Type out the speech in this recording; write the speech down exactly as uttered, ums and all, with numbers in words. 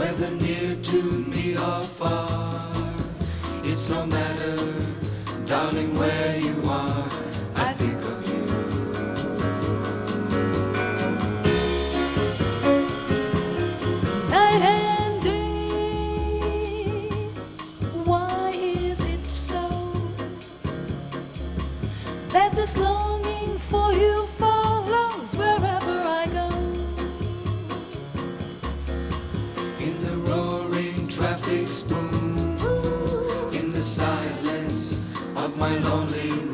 whether near to me or far. It's no matter, darling, where you are, I think of you. Night and day, why is it so that this longing for you follows wherever I go? In the roaring traffic's boom, in the silence of my lonely